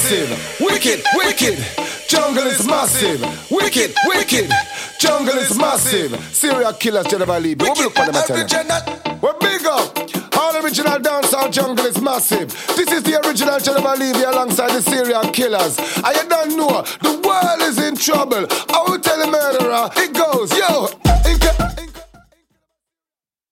massive. Wicked, wicked. Jungle is massive. Wicked, wicked. Jungle is massive. Serial killers, Jennifer Lee. What look for them at you? We're big up. All original dancehall jungle is massive. This is the original Jennifer Levy alongside the serial killers. And you don't know, the world is in trouble. I will tell the murderer, it goes, yo.